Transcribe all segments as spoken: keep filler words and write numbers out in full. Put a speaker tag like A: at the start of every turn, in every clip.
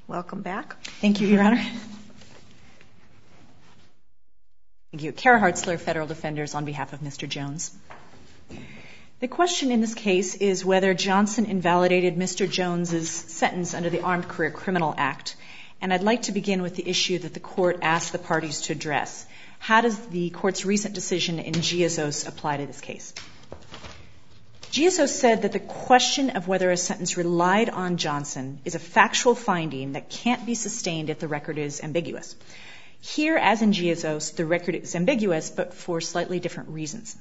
A: Welcome back.
B: Thank you, Your Honor. Thank you. Kara Hartzler, Federal Defenders, on behalf of Mister Jones. The question in this case is whether Johnson invalidated Mister Jones's sentence under the Armed Career Criminal Act. And I'd like to begin with the issue that the Court asked the parties to address. How does the Court's recent decision in Giazos apply to this case? Giazos said that the question of whether a sentence relied on Johnson is a factual finding that can't be sustained if the record is ambiguous. Here, as in Giazos, the record is ambiguous, but for slightly different reasons.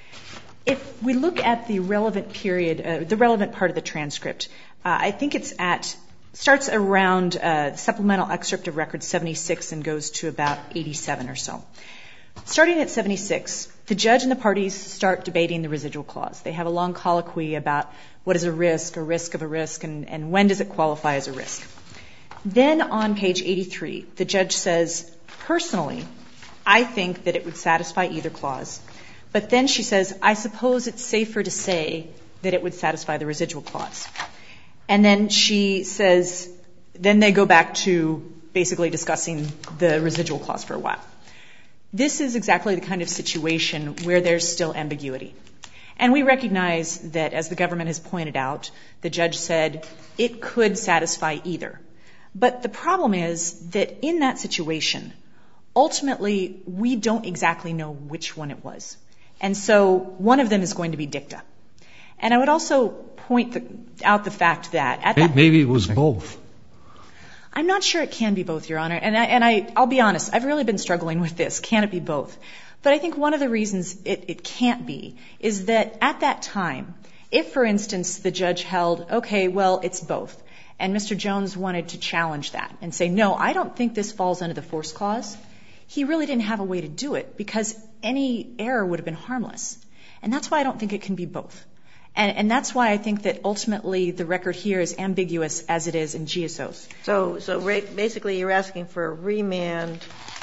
B: If we look at the relevant period, uh, the relevant part of the transcript, uh, I think it's at, starts around uh, supplemental excerpt of record seventy-six and goes to about eighty-seven or so. Starting at seventy-six, the judge and the parties start debating the residual clause. They have a long colloquy about what is a risk, a risk of a risk, and, and when does it qualify as a risk. Then on page eighty-three, the judge says, personally, I think that it would satisfy either clause. But then she says, I suppose it's safer to say that it would satisfy the residual clause. And then she says, then they go back to basically discussing the residual clause for a while. This is exactly the kind of situation where there's still ambiguity. And we recognize that, as the government has pointed out, the judge said it could satisfy either. But the problem is that in that situation, ultimately, we don't exactly know which one it was. And so one of them is going to be dicta. And I would also point the, out the fact that at that
C: maybe it was both.
B: I'm not sure it can be both, Your Honor. And, I, and I, I'll be honest, I've really been struggling with this. Can it be both? But I think one of the reasons it, it can't be is that at that time, if, for instance, the judge held, okay, well, it's both, and Mister Jones wanted to challenge that and say, no, I don't think this falls under the force clause, he really didn't have a way to do it because any error would have been harmless. And that's why I don't think it can be both. And, and that's why I think that ultimately the record here is ambiguous as it is in Giazos.
A: So, so basically you're asking for a remand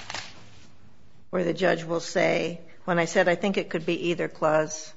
A: where the judge will say, when I said I think it could be either clause,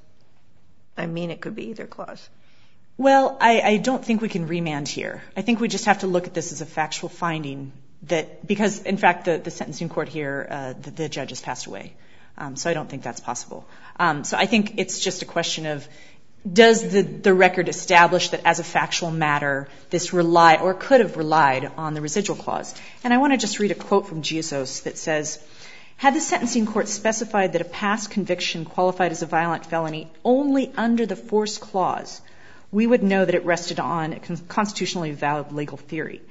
A: I mean it could be either clause.
B: Well, I, I don't think we can remand here. I think we just have to look at this as a factual finding that, because in fact the, the sentencing court here, uh, the, the judge has passed away. Um, so I don't think that's possible. Um, so I think it's just a question of, does the, the record establish that as a factual matter this relied or could have relied on the residual clause? And I want to just read a quote from Giazos that says, had the sentencing court specified that a past conviction qualified as a violent felony only under the force clause, we would know that it rested on a constitutionally valid legal theory.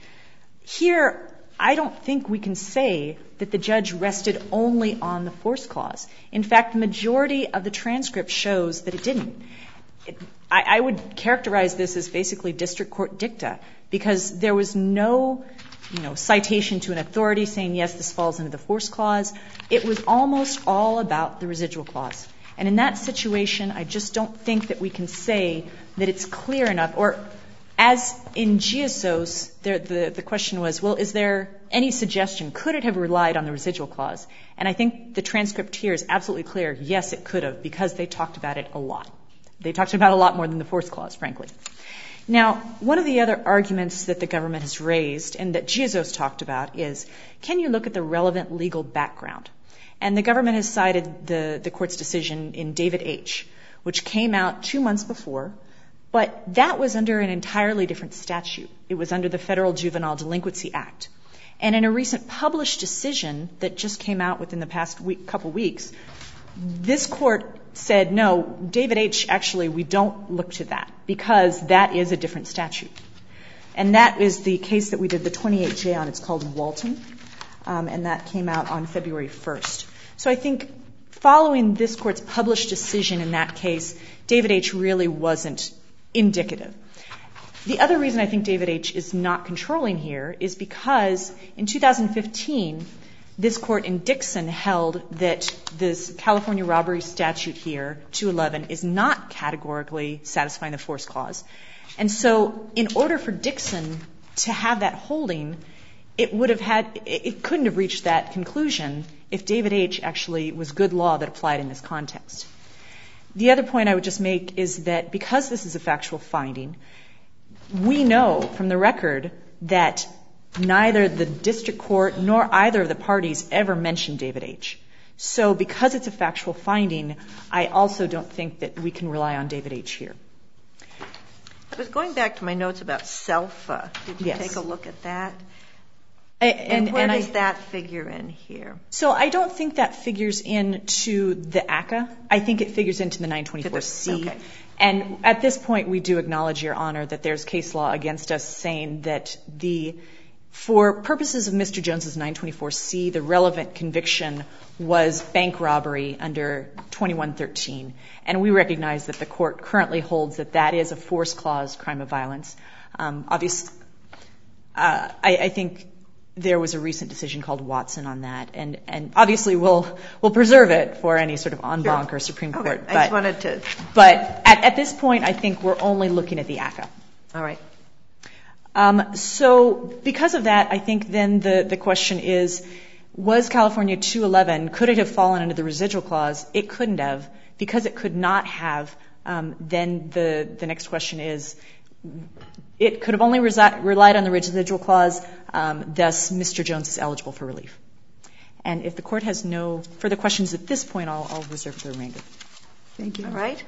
B: Here, I don't think we can say that the judge rested only on the force clause. In fact, the majority of the transcript shows that it didn't. It, I, I would characterize this as basically district court dicta because there was no, you know, citation to an authority saying, yes, this falls into the force clause. It was almost all about the residual clause. And in that situation, I just don't think that we can say that it's clear enough, or as in Giazos, there, the, the question was, well, is there any suggestion? Could it have relied on the residual clause? And I think the transcript here is absolutely clear. Yes, it could have, because they talked about it a lot. They talked about it a lot more than the force clause, frankly. Now, one of the other arguments that the government has raised and that Giazos talked about is, can you look at the relevant legal background? And the government has cited the, the court's decision in David H., which came out two months before, but that was under an entirely different statute. It was under the Federal Juvenile Delinquency Act. And in a recent published decision that just came out within the past week, couple weeks, this court said, no, David H., actually, we don't look to that because that is a different statute. And that is the case that we did the twenty-eight J on. It's called Walton, um, and that came out on February first. So I think following this court's published decision in that case, David H. really wasn't indicative. The other reason I think David H. is not controlling here is because in two thousand fifteen, this court in Dixon held that this California robbery statute here, two eleven, is not categorically satisfying the force clause. And so in order for Dixon to have that holding, it would have had, it couldn't have reached that conclusion if David H. actually was good law that applied in this context. The other point I would just make is that because this is a factual finding, we know from the record that neither the district court nor either of the parties ever mentioned David H. So because it's a factual finding, I also don't think that we can rely on David H. here.
A: I was going back to my notes about SELFA. Did you
B: Yes.
A: take a look at that?
B: I,
A: and,
B: and
A: where
B: and
A: does
B: I,
A: that figure in here?
B: So I don't think that figures into the A C C A. I think it figures into the nine twenty-four C.
A: Okay.
B: And at this point, we do acknowledge, Your Honor, that there's case law against us saying that the, for purposes of Mister Jones's nine twenty-four C, the relevant conviction was bank robbery under twenty-one thirteen. And we recognize that the court currently holds that that is a force clause crime of violence. Um, obviously, uh, I, I think there was a recent decision called Watson on that, and, and obviously we'll we'll preserve it for any sort of en banc
A: Sure.
B: or Supreme
A: Okay.
B: Court.
A: I
B: But,
A: just wanted to.
B: but at, at this point, I think we're only looking at the A C C A.
A: All right.
B: Um, so because of that, I think then the, the question is, was California two eleven, could it have fallen under the residual clause? It couldn't have. Because it could not have, um, then the, the next question is, it could have only resi- relied on the residual clause, um, thus Mister Jones is eligible for relief. And if the court has no further questions at this point, I'll, I'll reserve the remainder.
C: Thank you.
A: All right.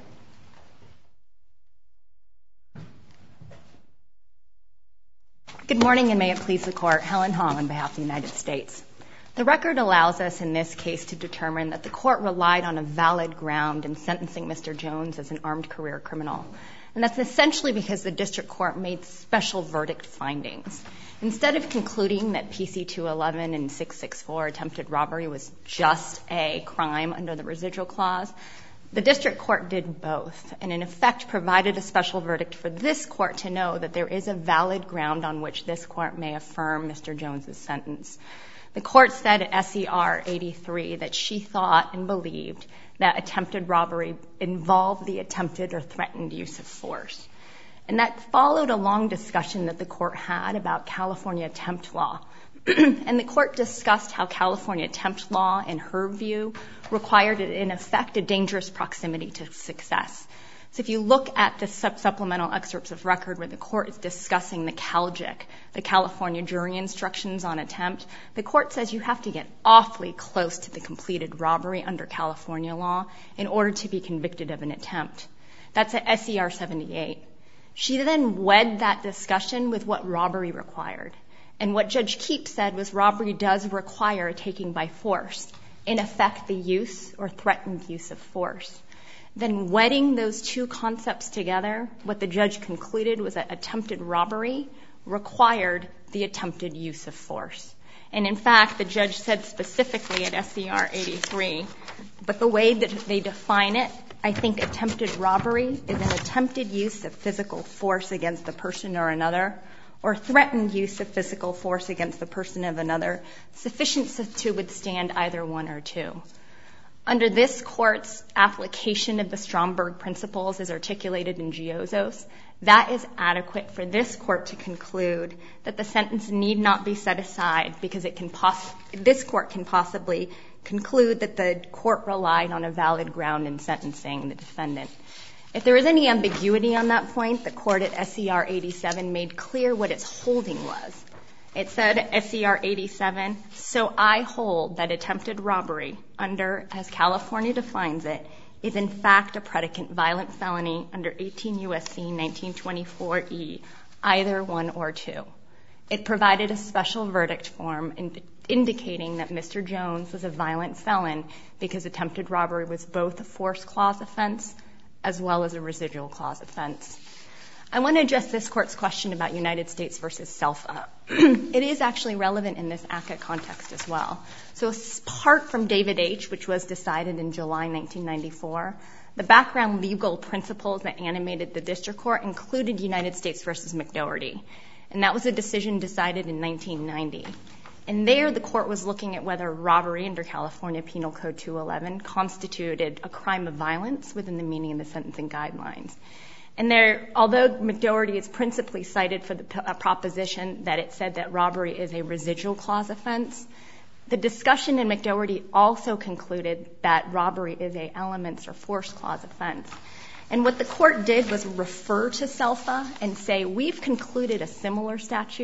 D: Good morning, and may it please the Court. Helen Hong on behalf of the United States. The record allows us in this case to determine that the Court relied on a valid ground in sentencing Mister Jones as an armed career criminal. And that's essentially because the district court made special verdict findings. Instead of concluding that P C two eleven and six sixty-four attempted robbery was just a crime under the residual clause, the district court did both, and in effect provided a special verdict for this court to know that there is a valid ground on which this court may affirm Mister Jones's sentence. The court said at S E R eighty-three that she thought and believed that attempted robbery involved the attempted or threatened use of force. And that followed a long discussion that the court had about California attempt law. And the court discussed how California attempt law, in her view, required, in effect, a dangerous proximity to success. So if you look at the supplemental excerpts of record where the court is discussing the CalJIC, the California jury instructions on attempt, the court says you have to get awfully close to the completed robbery under California law in order to be convicted of an attempt. That's at S E R seventy-eight. She then wed that discussion with what robbery required. And what Judge Keep said was robbery does require a taking by force, in effect the use or threatened use of force. Then wedding those two concepts together, what the judge concluded was that attempted robbery required the attempted use of force. And in fact, the judge said specifically at S E R eighty-three, but the way that they define it, I think attempted robbery is an attempted use of physical force against the person or another, or threatened use of physical force against the person of another, sufficient to withstand either one or two. Under this court's application of the Stromberg principles as articulated in Giozos, that is adequate for this court to conclude that the sentence need not be set aside because it can poss- this court can possibly conclude that the court relied on a valid ground in sentencing the defendant. If there is any ambiguity on that point, the court at S E R eighty-seven made clear what its holding was. It said at S E R eighty-seven, so I hold that attempted robbery under, as California defines it, is in fact a predicate violent felony under eighteen U S C nineteen twenty-four E, either one or two. It provided a special verdict form in, indicating that Mister Jones was a violent felon because attempted robbery was both a force clause offense as well as a residual clause offense. I want to address this court's question about United States versus SELFA. It is actually relevant in this A C C A context as well. So apart from David H., which was decided in July nineteen ninety-four, the background legal principles that animated the district court included United States versus McDougherty. And that was a decision decided in nineteen ninety. And there the court was looking at whether robbery under California Penal Code two eleven constituted a crime of violence within the meaning of the sentencing guidelines. And there, although McDougherty is principally cited for the uh, proposition that it said that robbery is a residual clause offense, the discussion in McDougherty also concluded that robbery is a elements or force clause offense. And what the court did was refer to SELFA and say, we've concluded a similar statute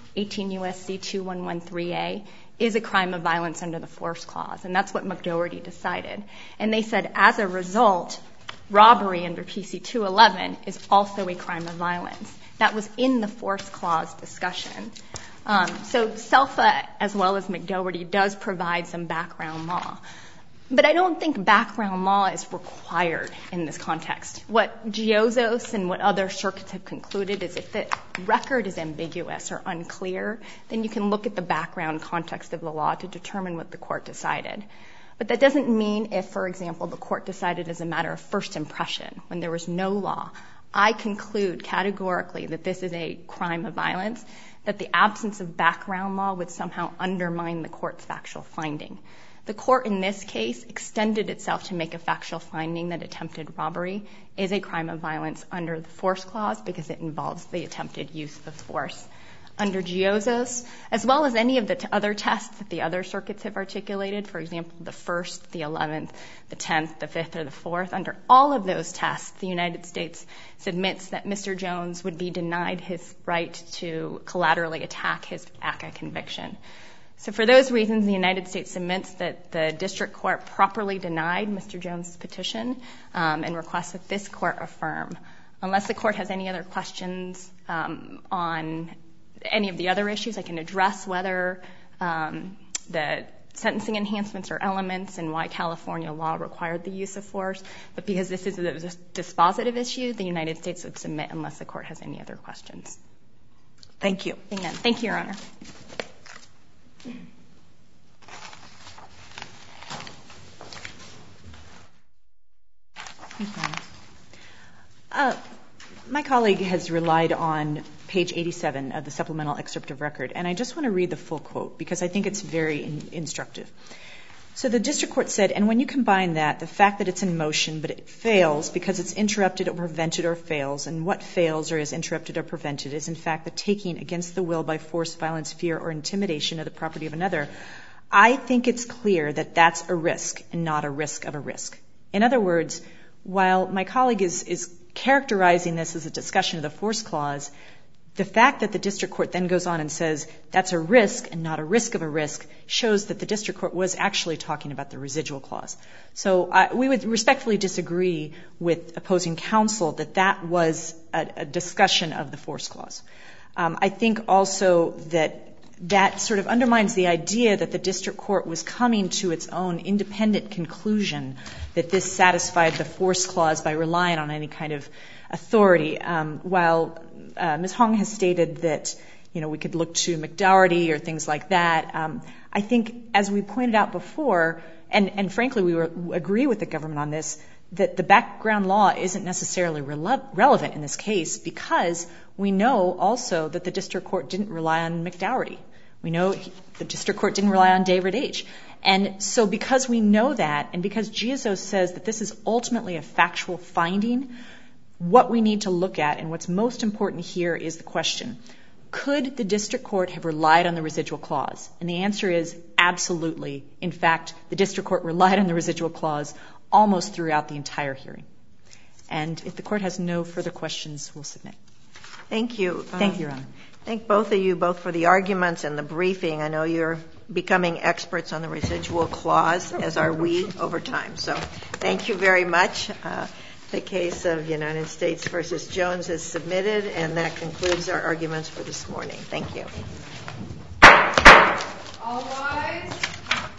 D: eighteen U S C twenty-one thirteen A, is a crime of violence under the force clause, and that's what McDougherty decided. And they said, as a result, robbery under P C two eleven is also a crime of violence. That was in the force clause discussion. Um, so SELFA, as well as McDougherty, does provide some background law. But I don't think background law is required in this context. What Giozos and what other circuits have concluded is if the record is ambiguous or unclear, then you can look at the background context of the law to determine what the court decided. But that doesn't mean if, for example, the court decided as a matter of first impression, when there was no law, I conclude categorically that this is a crime of violence, that the absence of background law would somehow undermine the court's factual finding. The court in this case extended itself to make a factual finding that attempted robbery is a crime of violence under the force clause because it involves the attempted use of force. Under Giozos, as well as any of the t- other tests that the other circuits have articulated, for example, the first, the eleventh, the tenth, the fifth, or the fourth, under all of those tests, the United States submits that Mister Jones would be denied his right to collaterally attack his A C C A conviction. So for those reasons, the United States submits that the district court properly denied Mister Jones' petition um, and requests that this court affirm. Unless the court has any other questions um, on any of the other issues, I can address whether um, the sentencing enhancements are elements and why California law required the use of force. But because this is a dispositive issue, the United States would submit unless the court has any other questions.
A: Thank you.
D: Amen. Thank you, Your Honor.
B: Uh, my colleague has relied on page eighty-seven of the supplemental excerpt of record, and I just want to read the full quote because I think it's very in- instructive. So the district court said, and when you combine that, the fact that it's in motion but it fails because it's interrupted or prevented or fails, and what fails or is interrupted or prevented is in fact the taking against the will by force, violence, fear, or intimidation of the property of another, I think it's clear that that's a risk and not a risk of a risk. In other words, while my colleague is, is characterizing this as a discussion of the force clause, the fact that the district court then goes on and says that's a risk and not a risk of a risk shows that the district court was actually talking about the residual clause. So uh, we would respectfully disagree with opposing counsel that that was a, a discussion of the force clause. Um, I think also that that sort of undermines the idea that the district court was coming to its own independent conclusion that this satisfied the force clause by relying on any kind of authority. Um, while uh, Miz Hong has stated that, you know, we could look to McDougherty or things like that, um, I think, as we pointed out before, and, and frankly we were, agree with the government on this, that the background law isn't necessarily rele- relevant in this case because we know also that the district court didn't rely on McDougherty. We know he, the district court didn't rely on David H. And so because we know that, and because Giozos says that this is ultimately a factual finding, what we need to look at and what's most important here is the question, could the district court have relied on the residual clause? And the answer is absolutely. In fact, the district court relied on the residual clause almost throughout the entire hearing. And if the court has no further questions, we'll submit.
A: Thank you.
B: Thank you, Your Honor.
A: Thank both of you, both for the arguments and the briefing. I know you're becoming experts on the residual clause, as are we over time. So thank you very much. Uh, the case of United States versus Jones is submitted, and that concludes our arguments for this morning. Thank you.
C: All rise.